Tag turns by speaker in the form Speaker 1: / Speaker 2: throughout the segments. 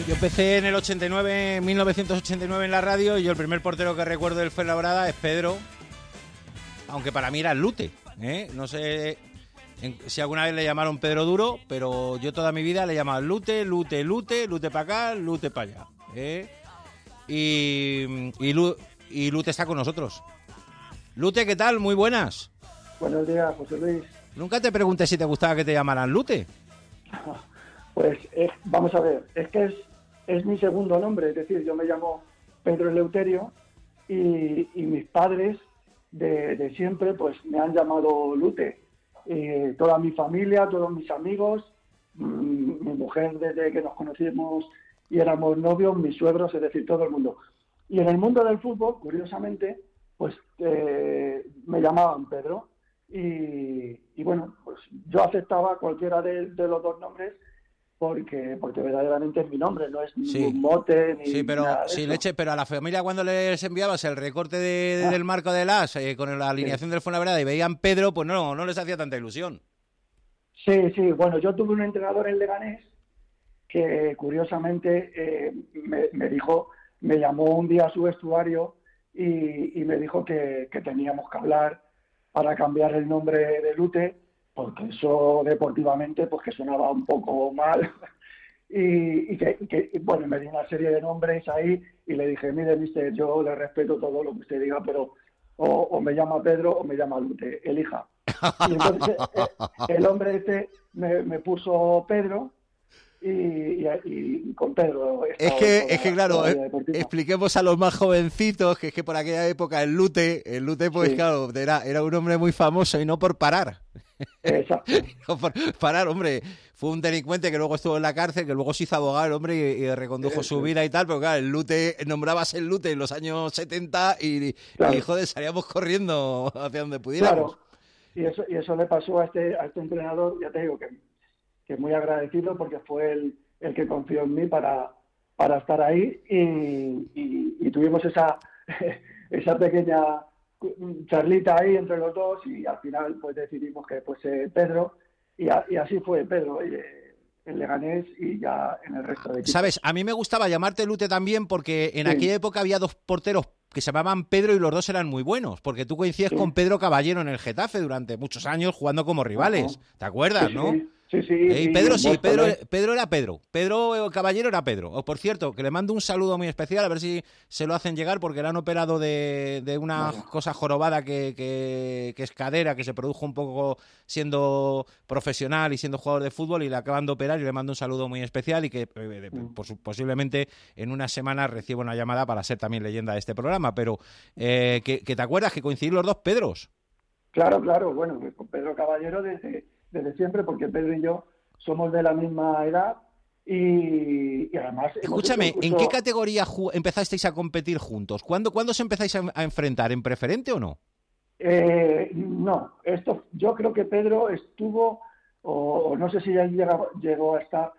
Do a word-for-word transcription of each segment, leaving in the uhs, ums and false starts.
Speaker 1: Yo empecé en el ochenta y nueve, en mil novecientos ochenta y nueve en la radio, y yo el primer portero que recuerdo del Fuenlabrada es Pedro, aunque para mí era el Lute, ¿eh? No sé en, si alguna vez le llamaron Pedro Duro, pero yo toda mi vida le llamaba Lute, Lute, Lute, Lute para acá, Lute para allá, ¿eh? Y, y, Lu, y Lute está con nosotros. Lute, ¿qué tal? Muy buenas.
Speaker 2: Buenos días, José Luis.
Speaker 1: Nunca te pregunté si te gustaba que te llamaran Lute.
Speaker 2: Pues es, vamos a ver, es que es, es mi segundo nombre, es decir, yo me llamo Pedro Eleuterio y, y mis padres de, de siempre pues me han llamado Lute. Eh, toda mi familia, todos mis amigos, mmm, mi mujer desde que nos conocimos y éramos novios, mis suegros, es decir, todo el mundo. Y en el mundo del fútbol, curiosamente, pues eh, me llamaban Pedro y, y bueno, pues yo aceptaba cualquiera de, de los dos nombres porque porque verdaderamente es mi nombre, no es
Speaker 1: Sí.
Speaker 2: ningún mote ni
Speaker 1: Sí, pero
Speaker 2: nada de
Speaker 1: sí,
Speaker 2: eso.
Speaker 1: leche, pero a la familia cuando les enviabas el recorte de, de,
Speaker 2: Ah.
Speaker 1: del marco del as eh, con la alineación
Speaker 2: Sí.
Speaker 1: del Fuenlabrada y veían Pedro, pues no, no les hacía tanta ilusión.
Speaker 2: Sí, sí, bueno, yo tuve un entrenador en Leganés que curiosamente eh, me, me dijo, me llamó un día a su vestuario y, y me dijo que, que teníamos que hablar para cambiar el nombre de Lute, porque eso deportivamente pues que sonaba un poco mal. Y, y, que, y que, bueno, me dio una serie de nombres ahí y le dije, mire, mister, yo le respeto todo lo que usted diga, pero o, o me llama Pedro o me llama Lute, elija. Y entonces eh, el hombre este me, me puso Pedro y, y, y con Pedro he
Speaker 1: Es
Speaker 2: estado
Speaker 1: que,
Speaker 2: toda,
Speaker 1: es que claro,
Speaker 2: toda la vida
Speaker 1: eh,
Speaker 2: deportiva.
Speaker 1: expliquemos a los más jovencitos que es que por aquella época el Lute, el Lute pues
Speaker 2: Sí.
Speaker 1: claro, era, era un hombre muy famoso y no por parar.
Speaker 2: Exacto.
Speaker 1: No por parar, hombre, fue un delincuente que luego estuvo en la cárcel, que luego se hizo abogado el hombre y, y recondujo
Speaker 2: Eso
Speaker 1: su
Speaker 2: es.
Speaker 1: vida y tal, pero claro, el Lute, nombrabas el Lute en los años setenta y,
Speaker 2: Claro.
Speaker 1: y joder, salíamos corriendo hacia donde pudiéramos.
Speaker 2: Claro, y eso, y eso le pasó a este, a este entrenador, ya te digo que, que muy agradecido porque fue el, el que confió en mí para, para estar ahí y, y, y tuvimos esa, esa pequeña charlita ahí entre los dos y al final pues decidimos que fuese Pedro y, a, y así fue Pedro eh, en Leganés y ya en el resto de equipos.
Speaker 1: Sabes, a mí me gustaba llamarte Lute también porque en
Speaker 2: Sí.
Speaker 1: aquella época había dos porteros que se llamaban Pedro y los dos eran muy buenos, porque tú coincides
Speaker 2: Sí.
Speaker 1: con Pedro Caballero en el Getafe durante muchos años jugando como rivales,
Speaker 2: Ajá.
Speaker 1: ¿te acuerdas,
Speaker 2: Sí,
Speaker 1: no?
Speaker 2: sí, sí, sí,
Speaker 1: Eh, y
Speaker 2: y
Speaker 1: Pedro
Speaker 2: en
Speaker 1: sí,
Speaker 2: Boston,
Speaker 1: Pedro,
Speaker 2: ¿eh?
Speaker 1: Pedro era Pedro, Pedro Caballero era Pedro. Oh, por cierto, que le mando un saludo muy especial, a ver si se lo hacen llegar, porque le han operado de, de una
Speaker 2: Vaya.
Speaker 1: cosa jorobada que, que, que es cadera, que se produjo un poco siendo profesional y siendo jugador de fútbol, y le acaban de operar y le mando un saludo muy especial y que eh,
Speaker 2: Mm.
Speaker 1: pos- posiblemente en una semana reciba una llamada para ser también leyenda de este programa, pero eh, que, que te acuerdas que coincidís los dos Pedros.
Speaker 2: Claro, claro, bueno, con Pedro Caballero desde, desde siempre, porque Pedro y yo somos de la misma edad y, y además... hemos
Speaker 1: Escúchame,
Speaker 2: hecho
Speaker 1: ¿en
Speaker 2: incluso-
Speaker 1: qué categoría ju- empezasteis a competir juntos? ¿Cuándo, ¿cuándo os empezáis a, a enfrentar? ¿En preferente o no?
Speaker 2: Eh, no, esto, yo creo que Pedro estuvo, o, o no sé si ya llegó, llegó hasta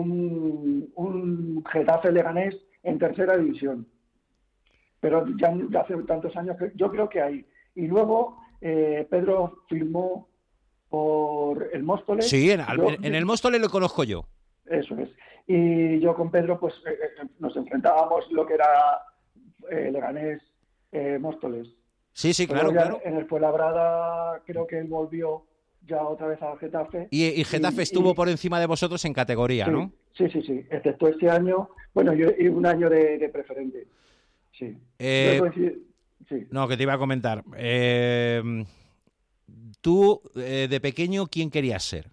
Speaker 2: un, un Getafe Leganés en tercera división, pero ya, ya hace tantos años que yo creo que ahí. Y luego eh, Pedro firmó por el Móstoles.
Speaker 1: Sí, en,
Speaker 2: Yo-
Speaker 1: en- en el Móstoles lo conozco yo.
Speaker 2: Eso es. Y yo con Pedro pues eh, eh, nos enfrentábamos lo que era eh, Leganés, eh, Móstoles.
Speaker 1: Sí, sí,
Speaker 2: Pero
Speaker 1: claro,
Speaker 2: ya
Speaker 1: claro.
Speaker 2: en el Fuenlabrada creo que él volvió ya otra vez al Getafe.
Speaker 1: Y, y Getafe
Speaker 2: Y-
Speaker 1: estuvo
Speaker 2: y-
Speaker 1: por encima de vosotros en categoría,
Speaker 2: sí,
Speaker 1: ¿no?
Speaker 2: sí, sí, sí, excepto este año, bueno, yo, y un año de, de preferente. Sí.
Speaker 1: Eh,
Speaker 2: Yo coincido- sí.
Speaker 1: No, que te iba a comentar. Eh, tú, eh, de pequeño, ¿quién querías ser?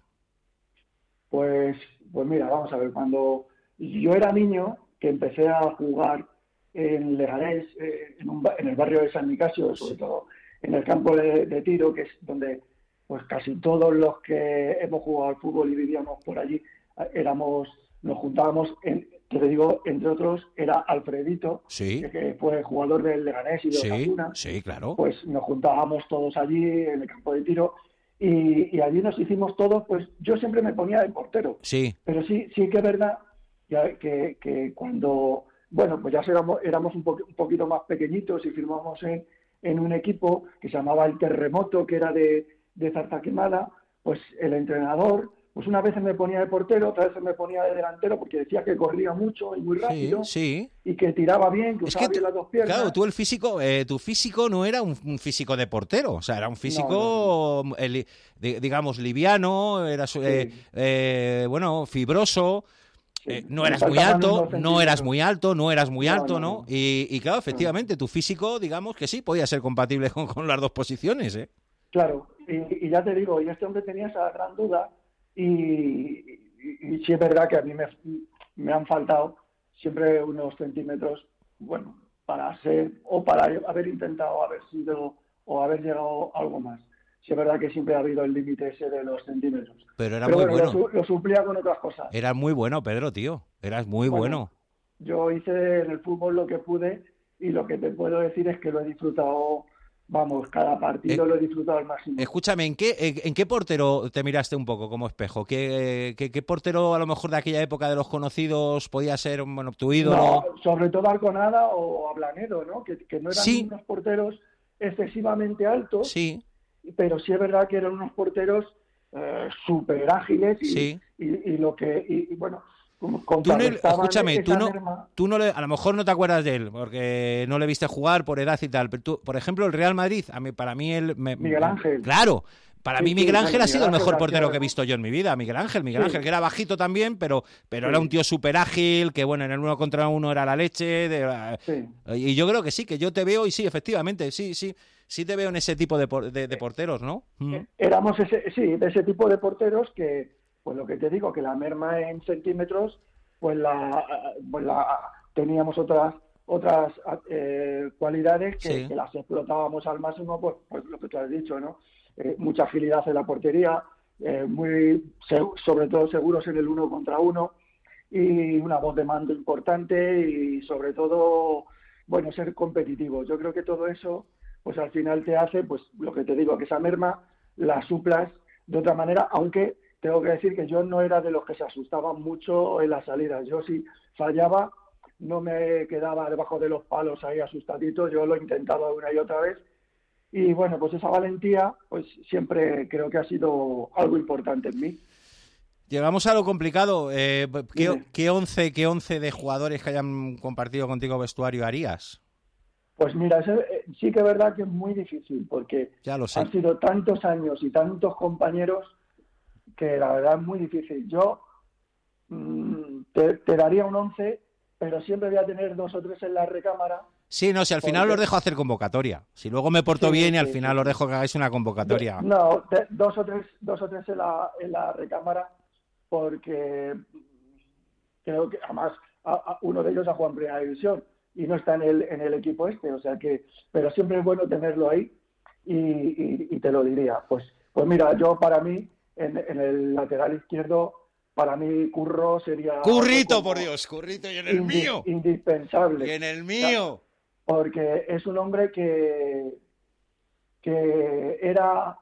Speaker 2: Pues, pues mira, vamos a ver, cuando yo era niño, que empecé a jugar en Leganés, eh, en, un ba- en el barrio de San Nicasio, sobre todo en el campo de, de tiro, que es donde pues casi todos los que hemos jugado al fútbol y vivíamos por allí, eh, éramos, nos juntábamos, en, que te digo, entre otros, era Alfredito,
Speaker 1: Sí,
Speaker 2: que, que fue jugador del Leganés y de
Speaker 1: sí,
Speaker 2: Osasuna.
Speaker 1: sí, claro.
Speaker 2: Pues nos juntábamos todos allí en el campo de tiro y, y allí nos hicimos todos, pues yo siempre me ponía de portero,
Speaker 1: Sí,
Speaker 2: pero sí, sí que es verdad ya que, que cuando, bueno, pues ya éramos, éramos un, po un poquito más pequeñitos y firmamos en, en un equipo que se llamaba El Terremoto, que era de, de Zarza Quemada, pues el entrenador pues unas veces me ponía de portero, otras veces me ponía de delantero porque decía que corría mucho y muy rápido,
Speaker 1: Sí, sí.
Speaker 2: y que tiraba bien, que
Speaker 1: Es
Speaker 2: usaba
Speaker 1: que, tú-
Speaker 2: bien las dos piernas.
Speaker 1: claro, tú el físico, eh, tu físico no era un, un físico de portero, o sea, era un
Speaker 2: No, no, no.
Speaker 1: físico, eh, li- di- digamos, liviano, eras, eh,
Speaker 2: Sí,
Speaker 1: eh, bueno, fibroso.
Speaker 2: sí.
Speaker 1: Eh, no
Speaker 2: Me
Speaker 1: eras muy
Speaker 2: faltaban
Speaker 1: alto,
Speaker 2: unos
Speaker 1: no eras
Speaker 2: centímetros.
Speaker 1: muy alto, no eras muy
Speaker 2: No,
Speaker 1: alto,
Speaker 2: no,
Speaker 1: ¿no?
Speaker 2: no.
Speaker 1: Y, y claro,
Speaker 2: no.
Speaker 1: efectivamente, tu físico, digamos que sí, podía ser compatible con, con las dos posiciones, ¿eh?
Speaker 2: Claro, y, y ya te digo, y este hombre tenía esa gran duda y, y, y sí es verdad que a mí me, me han faltado siempre unos centímetros, bueno, para ser o para haber intentado haber sido o haber llegado a algo más. Sí es verdad que siempre ha habido el límite ese de los centímetros.
Speaker 1: Pero era
Speaker 2: Pero
Speaker 1: muy
Speaker 2: bueno, lo,
Speaker 1: bueno.
Speaker 2: su- lo suplía con otras cosas.
Speaker 1: Eras muy bueno, Pedro, tío. Eras muy
Speaker 2: Bueno,
Speaker 1: bueno.
Speaker 2: yo hice en el fútbol lo que pude y lo que te puedo decir es que lo he disfrutado, vamos, cada
Speaker 1: Eh,
Speaker 2: partido lo he disfrutado al máximo.
Speaker 1: Escúchame, ¿en qué, en, en qué portero te miraste un poco como espejo? ¿Qué, qué, qué portero a lo mejor de aquella época de los conocidos podía ser, bueno, tu
Speaker 2: No,
Speaker 1: ídolo?
Speaker 2: sobre todo Alconada o Ablanedo, ¿no? Que, que no eran
Speaker 1: Sí,
Speaker 2: unos porteros excesivamente altos,
Speaker 1: sí,
Speaker 2: pero sí es verdad que eran unos porteros eh, súper ágiles y,
Speaker 1: sí.
Speaker 2: y, y lo que, y, y bueno, como
Speaker 1: Tú no,
Speaker 2: contrarrestaban
Speaker 1: escúchame, tú
Speaker 2: esa
Speaker 1: no,
Speaker 2: merma.
Speaker 1: tú no le, a lo mejor no te acuerdas de él, porque no le viste jugar por edad y tal, pero tú, por ejemplo, el Real Madrid, a mí, para mí él, me-
Speaker 2: Miguel
Speaker 1: me-
Speaker 2: Ángel.
Speaker 1: claro, para
Speaker 2: Sí,
Speaker 1: mí
Speaker 2: sí,
Speaker 1: Miguel
Speaker 2: bueno,
Speaker 1: Ángel ha
Speaker 2: Miguel
Speaker 1: sido el
Speaker 2: Ángel
Speaker 1: mejor
Speaker 2: García
Speaker 1: portero que he
Speaker 2: Ramos.
Speaker 1: visto yo en mi vida, Miguel Ángel, Miguel Ángel,
Speaker 2: Sí,
Speaker 1: que era bajito también, pero, pero era un
Speaker 2: sí,
Speaker 1: tío súper ágil, que bueno, en el uno contra uno era la leche, de-
Speaker 2: sí.
Speaker 1: y yo creo que sí, que yo te veo, y sí, efectivamente, sí, sí, sí te veo en ese tipo de, por- de, de porteros, ¿no? Mm.
Speaker 2: Éramos ese, sí, de ese tipo de porteros que, pues lo que te digo, que la merma en centímetros, pues la, pues la teníamos otras otras eh, cualidades que,
Speaker 1: Sí.
Speaker 2: que las explotábamos al máximo, pues, pues lo que tú has dicho, ¿no? Eh, mucha agilidad en la portería, eh, muy sobre todo seguros en el uno contra uno y una voz de mando importante y sobre todo, bueno, ser competitivo. Yo creo que todo eso, pues al final te hace, pues lo que te digo, que esa merma la suplas de otra manera, aunque tengo que decir que yo no era de los que se asustaban mucho en las salidas. Yo si fallaba, no me quedaba debajo de los palos ahí asustadito, yo lo intentaba una y otra vez. Y bueno, pues esa valentía, pues siempre creo que ha sido algo importante en mí.
Speaker 1: Llegamos a lo complicado. Eh, ¿qué,
Speaker 2: Dime.
Speaker 1: qué once, qué once de jugadores que hayan compartido contigo vestuario harías?
Speaker 2: Pues mira, ese, eh, sí que es verdad que es muy difícil, porque
Speaker 1: Ya lo sé.
Speaker 2: han sido tantos años y tantos compañeros que la verdad es muy difícil. Yo mmm, te, te daría un once, pero siempre voy a tener dos o tres en la recámara.
Speaker 1: Sí, no, si al final
Speaker 2: Porque,
Speaker 1: los dejo hacer convocatoria. Si luego me porto
Speaker 2: sí,
Speaker 1: bien y al
Speaker 2: sí,
Speaker 1: final
Speaker 2: sí,
Speaker 1: los
Speaker 2: sí.
Speaker 1: dejo que hagáis una
Speaker 2: Do,
Speaker 1: convocatoria.
Speaker 2: no, de, dos o tres, dos o tres en la, en la recámara, porque creo que además a, a uno de ellos ha jugado en primera división y no está en el, en el equipo este, o sea que, pero siempre es bueno tenerlo ahí y, y, y te lo diría. Pues, pues mira, yo para mí, en, en el lateral izquierdo, para mí Curro sería algo
Speaker 1: Currito, por
Speaker 2: como
Speaker 1: Dios, Currito, y en el
Speaker 2: indi,
Speaker 1: mío. Y
Speaker 2: indispensable.
Speaker 1: en el
Speaker 2: O sea,
Speaker 1: mío.
Speaker 2: porque es un hombre que, que era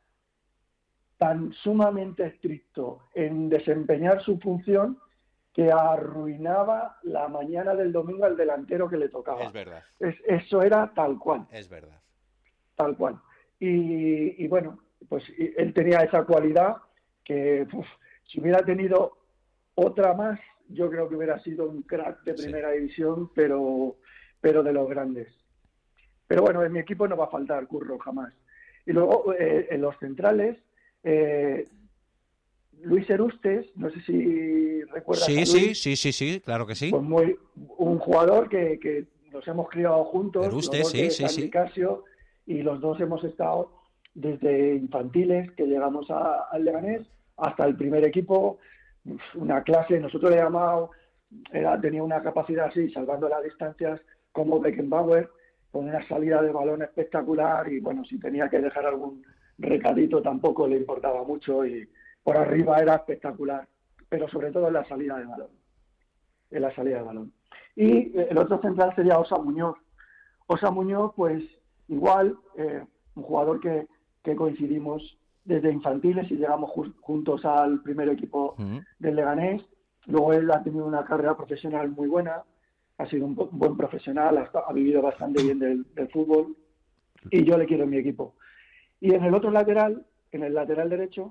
Speaker 2: tan sumamente estricto en desempeñar su función que arruinaba la mañana del domingo al delantero que le
Speaker 1: Es
Speaker 2: tocaba.
Speaker 1: verdad,
Speaker 2: Es, eso era tal cual,
Speaker 1: es verdad.
Speaker 2: tal cual. Y, y bueno, pues y él tenía esa cualidad que uf, si hubiera tenido otra más, yo creo que hubiera sido un crack de
Speaker 1: Sí.
Speaker 2: primera división, pero, pero de los grandes. Pero bueno, en mi equipo no va a faltar Curro jamás. Y luego eh, en los centrales, eh, Luis Erustes, no sé si recuerdas a
Speaker 1: Sí, sí,
Speaker 2: Luis,
Speaker 1: sí, sí, sí, claro que sí.
Speaker 2: pues muy, un jugador que, que nos hemos criado juntos, los
Speaker 1: Eruste,
Speaker 2: dos
Speaker 1: sí,
Speaker 2: de
Speaker 1: sí,
Speaker 2: San
Speaker 1: sí.
Speaker 2: Nicasio, y los dos hemos estado desde infantiles, que llegamos a- al Leganés, hasta el primer equipo, una clase, nosotros le llamamos, era, tenía una capacidad así, salvando las distancias, como Beckenbauer, con una salida de balón espectacular, y bueno, si tenía que dejar algún recadito tampoco le importaba mucho, y por arriba era espectacular, pero sobre todo en la salida de balón, en la salida de balón. Y el otro central sería Osa Muñoz. Osa Muñoz, pues igual, eh, un jugador que, que coincidimos desde infantiles y llegamos ju- juntos al primer equipo
Speaker 1: Mm.
Speaker 2: del Leganés. Luego él ha tenido una carrera profesional muy buena, ha sido un, bu- buen profesional, ha, esta- ha vivido bastante bien del, del fútbol y yo le quiero en mi equipo. Y en el otro lateral, en el lateral derecho,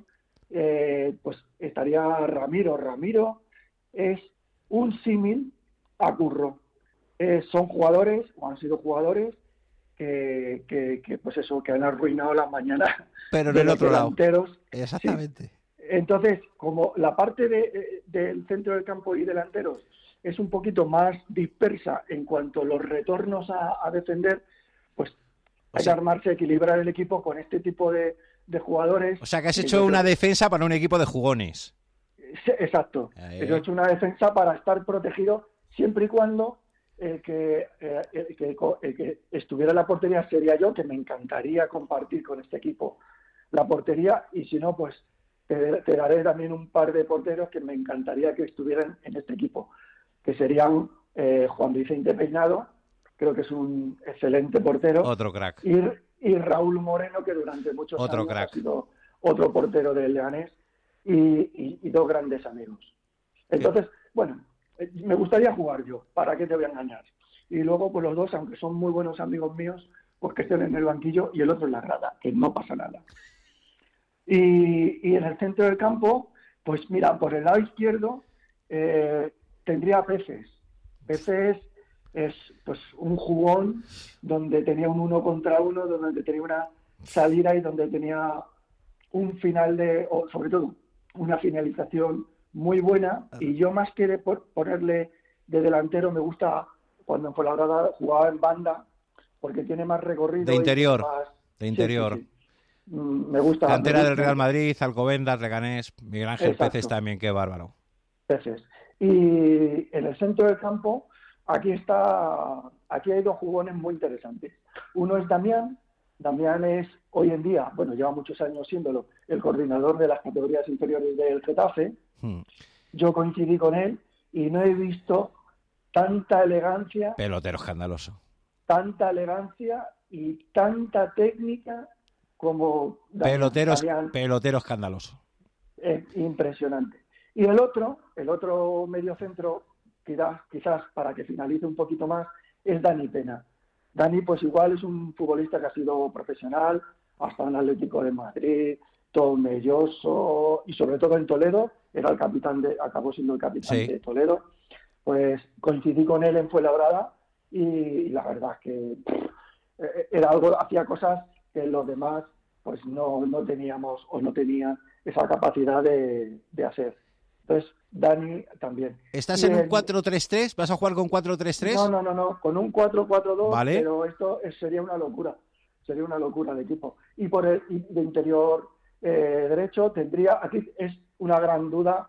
Speaker 2: eh, pues estaría Ramiro. Ramiro es un símil a Curro. Eh, son jugadores, o han sido jugadores, que, que, que, pues eso, que han arruinado las mañanas
Speaker 1: pero en
Speaker 2: de
Speaker 1: el
Speaker 2: los
Speaker 1: otro
Speaker 2: delanteros.
Speaker 1: lado. Exactamente.
Speaker 2: Sí. Entonces, como la parte de, del centro del campo y delanteros es un poquito más dispersa en cuanto a los retornos a, a defender, pues hay que armarse, equilibrar el equipo con este tipo de, de jugadores.
Speaker 1: O sea, que has hecho una defensa para un equipo de jugones.
Speaker 2: Exacto.
Speaker 1: Eh.
Speaker 2: He hecho una defensa para estar protegido siempre y cuando el que, eh, el, que, el que estuviera en la portería sería yo, que me encantaría compartir con este equipo la portería, y si no, pues te, te daré también un par de porteros que me encantaría que estuvieran en este equipo, que serían eh, Juan Vicente Peinado, creo que es un excelente portero.
Speaker 1: Otro crack.
Speaker 2: Y, y Raúl Moreno, que durante muchos
Speaker 1: otro
Speaker 2: años
Speaker 1: crack.
Speaker 2: ha sido otro portero del Leganés, y, y, y dos grandes amigos. Entonces, ¿qué? Bueno, me gustaría jugar yo, ¿para qué te voy a engañar? Y luego, pues los dos, aunque son muy buenos amigos míos, pues que estén en el banquillo y el otro en la grada, que no pasa nada. Y, y en el centro del campo, pues mira, por el lado izquierdo eh, tendría Peces. Peces es pues un jugón donde tenía un uno contra uno, donde tenía una salida y donde tenía un final de, o sobre todo, una finalización muy buena. Y yo, más que de ponerle de delantero, me gusta cuando en Fuenlabrada jugaba en banda, porque tiene más recorrido.
Speaker 1: De interior,
Speaker 2: más...
Speaker 1: de interior.
Speaker 2: Sí, sí, sí. Me gusta.
Speaker 1: Cantera
Speaker 2: me gusta,
Speaker 1: del Real Madrid, Alcobendas, Leganés, Miguel Ángel
Speaker 2: Exacto.
Speaker 1: Peces también, qué bárbaro.
Speaker 2: Peces. Y en el centro del campo, aquí está, aquí hay dos jugones muy interesantes. Uno es Damián. Damián es hoy en día, bueno, lleva muchos años siéndolo, el coordinador de las categorías inferiores del Getafe. Hmm. Yo coincidí con él y no he visto tanta elegancia.
Speaker 1: Pelotero escandaloso.
Speaker 2: Tanta elegancia y tanta técnica como Damián.
Speaker 1: Pelotero,
Speaker 2: Damián,
Speaker 1: pelotero escandaloso.
Speaker 2: Es impresionante. Y el otro, el otro mediocentro, quizás, quizás para que finalice un poquito más, es Dani Pena. Dani, pues igual es un futbolista que ha sido profesional, hasta en Atlético de Madrid, Tomelloso, y sobre todo en Toledo, era el capitán de, acabó siendo el capitán sí. de Toledo. Pues coincidí con él en Fuenlabrada y, y la verdad es que pff, era algo, hacía cosas que los demás pues no, no teníamos o no tenían esa capacidad de, de hacer. Entonces, Dani también.
Speaker 1: ¿Estás y en el, un cuatro tres tres? ¿Vas a jugar con cuatro tres tres?
Speaker 2: No, no, no, no, con un cuatro cuatro dos,
Speaker 1: ¿vale?
Speaker 2: Pero esto es, sería una locura. Sería una locura de equipo. Y por el y de interior eh, derecho tendría, aquí es una gran duda,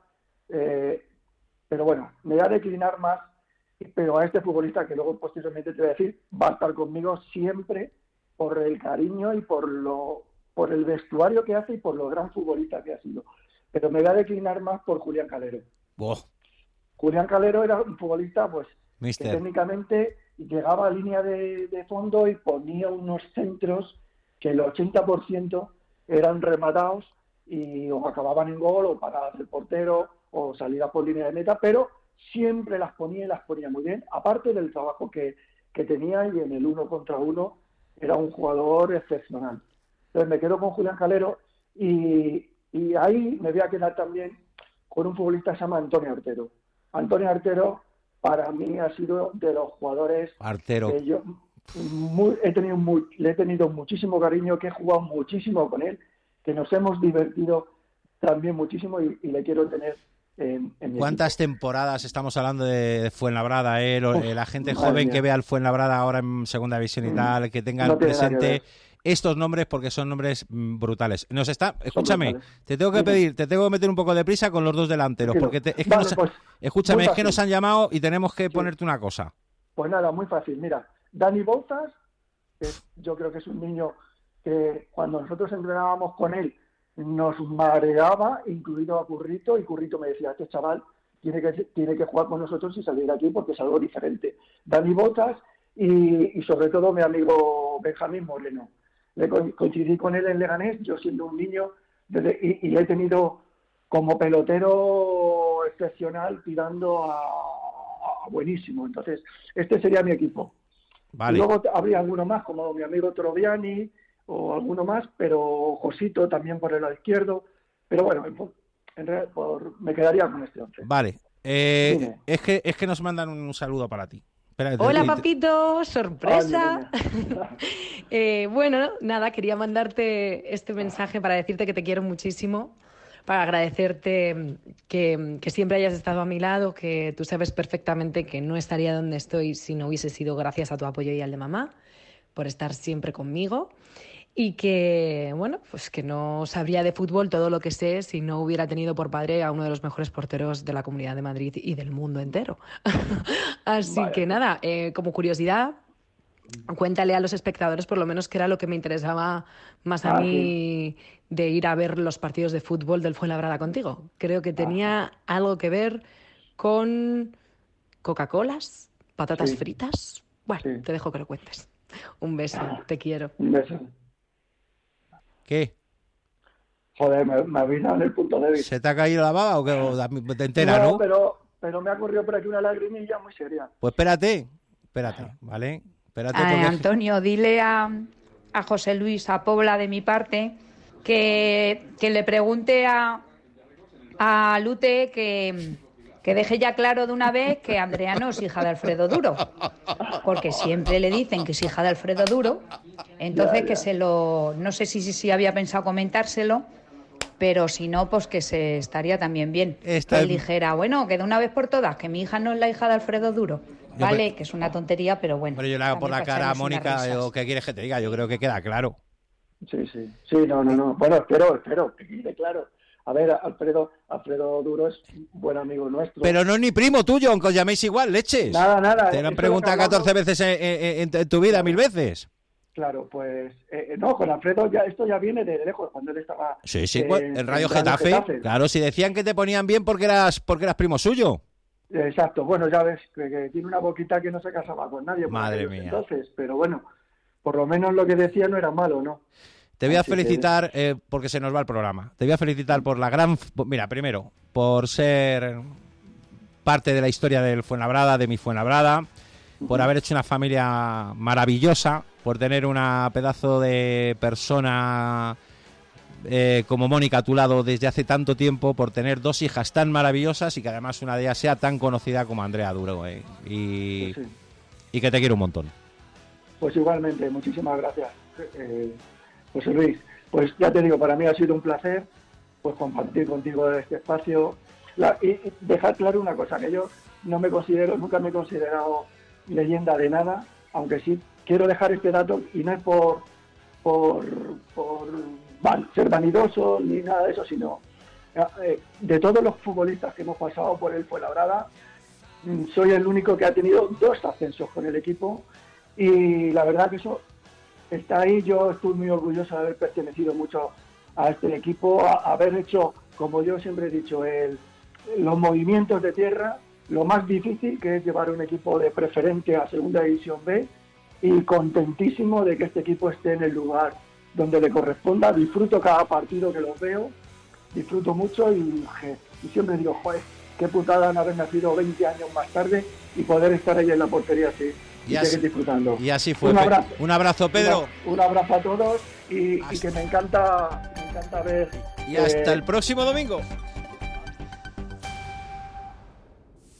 Speaker 2: eh, pero bueno, me voy a declinar más, pero a este futbolista que luego posteriormente te voy a decir, va a estar conmigo siempre por el cariño y por lo por el vestuario que hace y por lo gran futbolista que ha sido. Pero me voy a declinar más por Julián Calero.
Speaker 1: Oh.
Speaker 2: Julián Calero era un futbolista pues
Speaker 1: Mister.
Speaker 2: que técnicamente llegaba a línea de, de fondo y ponía unos centros que el ochenta por ciento eran rematados y o acababan en gol o paradas del portero o salidas por línea de meta, pero siempre las ponía y las ponía muy bien, aparte del trabajo que, que tenía, y en el uno contra uno era un jugador excepcional. Entonces me quedo con Julián Calero y, y ahí me voy a quedar también con un futbolista que se llama Antonio Artero. Antonio Artero para mí ha sido de los jugadores
Speaker 1: Artero.
Speaker 2: que yo muy, he tenido muy, le he tenido muchísimo cariño, que he jugado muchísimo con él, que nos hemos divertido también muchísimo y, y le quiero tener en, en mi
Speaker 1: ¿Cuántas
Speaker 2: equipo.
Speaker 1: temporadas estamos hablando de Fuenlabrada? Eh? Uf, la gente joven
Speaker 2: mía.
Speaker 1: que vea al Fuenlabrada ahora en segunda división y tal, que tenga
Speaker 2: no
Speaker 1: presente estos nombres porque son nombres brutales. Nos está, escúchame, te tengo que pedir, te tengo que meter un poco de prisa con los dos delanteros, porque te, es que
Speaker 2: vale,
Speaker 1: nos,
Speaker 2: pues,
Speaker 1: escúchame, es que nos han llamado y tenemos que sí. ponerte una cosa.
Speaker 2: Pues nada, muy fácil. Mira, Dani Bouzas, que yo creo que es un niño que cuando nosotros entrenábamos con él nos mareaba, incluido a Currito, y Currito me decía, este chaval tiene que, tiene que jugar con nosotros y salir de aquí porque es algo diferente. Dani Bouzas y, y sobre todo mi amigo Benjamín Moreno. Le coincidí con él en Leganés, yo siendo un niño, desde, y, y le he tenido como pelotero excepcional, tirando a, a buenísimo. Entonces, este sería mi equipo.
Speaker 1: Vale.
Speaker 2: Y luego habría alguno más, como mi amigo Troviani, o alguno más, pero Josito también por el lado izquierdo. Pero bueno, por, en real, por, me quedaría con este once.
Speaker 1: Vale. Eh, es, que, es que nos mandan un saludo para ti. Espera,
Speaker 3: Hola,
Speaker 1: te,
Speaker 3: papito, sorpresa.
Speaker 2: Ay,
Speaker 3: eh, bueno, nada, quería mandarte este mensaje para decirte que te quiero muchísimo, para agradecerte que, que siempre hayas estado a mi lado, que tú sabes perfectamente que no estaría donde estoy si no hubiese sido gracias a tu apoyo y al de mamá, por estar siempre conmigo. Y que, bueno, pues que no sabría de fútbol todo lo que sé si no hubiera tenido por padre a uno de los mejores porteros de la Comunidad de Madrid y del mundo entero. Así
Speaker 2: Vale.
Speaker 3: que nada, eh, como curiosidad, cuéntale a los espectadores por lo menos qué era lo que me interesaba más a
Speaker 2: Ah,
Speaker 3: mí de ir a ver los partidos de fútbol del Fuenlabrada contigo. Creo que tenía algo que ver con Coca-Colas, patatas
Speaker 2: Sí.
Speaker 3: fritas. Bueno,
Speaker 2: Sí.
Speaker 3: te dejo que lo cuentes. Un beso, te quiero.
Speaker 2: Un beso.
Speaker 1: ¿Qué?
Speaker 2: Joder, me, me habéis dado en el punto débil.
Speaker 1: ¿Se te ha caído la baba o qué? O te entera,
Speaker 2: no,
Speaker 1: ¿no?
Speaker 2: Pero, pero me ha corrido por aquí una lagrimilla muy seria.
Speaker 1: Pues espérate, espérate, ¿vale? Espérate
Speaker 4: Eh,
Speaker 1: porque...
Speaker 4: Antonio, dile a, a José Luis, a Pobla de mi parte, que, que le pregunte a, a Lute que, que deje ya claro de una vez que Andrea no es hija de Alfredo Duro, porque siempre le dicen que es hija de Alfredo Duro, entonces
Speaker 2: Ya, ya.
Speaker 4: que se lo, no sé si, si, si había pensado comentárselo, pero si no, pues que se estaría también bien.
Speaker 1: Está
Speaker 4: Que él
Speaker 1: en-
Speaker 4: dijera, bueno, que de una vez por todas, que mi hija no es la hija de Alfredo Duro,
Speaker 1: Yo
Speaker 4: vale,
Speaker 1: pe-
Speaker 4: que es una tontería, pero bueno.
Speaker 1: Pero yo le hago por la
Speaker 4: también para
Speaker 1: cara a
Speaker 4: echarnos unas
Speaker 1: Mónica,
Speaker 4: risas.
Speaker 1: o ¿qué quieres que te diga? Yo creo que queda claro.
Speaker 2: Sí, sí. Sí, no, no, no. Bueno, espero, espero que quede claro. A ver, Alfredo, Alfredo Duro es un buen amigo nuestro.
Speaker 1: Pero no es ni primo tuyo, aunque os llaméis igual, leches.
Speaker 2: Nada, nada.
Speaker 1: Te lo han
Speaker 2: eso
Speaker 1: preguntado
Speaker 2: es lo que
Speaker 1: catorce
Speaker 2: hablamos.
Speaker 1: veces en, en- en- en tu vida, mil veces.
Speaker 2: Claro, pues eh, no, con Alfredo ya esto ya viene de lejos, cuando él estaba
Speaker 1: Sí, sí,
Speaker 2: eh,
Speaker 1: pues, en Radio
Speaker 2: en
Speaker 1: Getafe. Claro, si decían que te ponían bien porque eras porque eras primo suyo.
Speaker 2: Exacto, bueno, ya ves que, que tiene una boquita que no se casaba con nadie. por
Speaker 1: Madre
Speaker 2: aquellos
Speaker 1: mía.
Speaker 2: Entonces, pero bueno, por lo menos lo que decía no era malo, ¿no?
Speaker 1: Te voy a
Speaker 2: Así que-
Speaker 1: felicitar eh, porque se nos va el programa. Te voy a felicitar por la gran... Mira, primero, por ser parte de la historia del Fuenlabrada, de mi Fuenlabrada, por haber hecho una familia maravillosa, por tener una pedazo de persona eh, como Mónica a tu lado desde hace tanto tiempo, por tener dos hijas tan maravillosas y que además una de ellas sea tan conocida como Andrea Duro. eh. Y,
Speaker 2: Pues sí.
Speaker 1: y que te quiero un montón.
Speaker 2: Pues igualmente, muchísimas gracias, eh, José Luis. Pues ya te digo, para mí ha sido un placer pues compartir contigo este espacio. La- y, y dejar claro una cosa, que yo no me considero, nunca me he considerado leyenda de nada, aunque sí quiero dejar este dato y no es por, por, por van- ser vanidoso ni nada de eso, sino eh, de todos los futbolistas que hemos pasado por el Fuenlabrada, mm, soy el único que ha tenido dos ascensos con el equipo. Y la verdad que eso está ahí. Yo estoy muy orgulloso de haber pertenecido mucho a este equipo, a, a haber hecho, como yo siempre he dicho, el, los movimientos de tierra, lo más difícil, que es llevar un equipo de preferente a Segunda División B, y contentísimo de que este equipo esté en el lugar donde le corresponda. Disfruto cada partido que los veo, disfruto mucho y, je, y siempre digo, joder, qué putada no haber nacido veinte años más tarde y poder estar ahí en la portería así. Y,
Speaker 1: Y así-
Speaker 2: seguir disfrutando.
Speaker 1: Y así fue.
Speaker 2: Un
Speaker 1: Pe-
Speaker 2: abrazo.
Speaker 1: Un abrazo, Pedro.
Speaker 2: Un, un abrazo a todos y, y que me encanta, me encanta ver.
Speaker 1: Y hasta
Speaker 2: eh,
Speaker 1: el próximo domingo.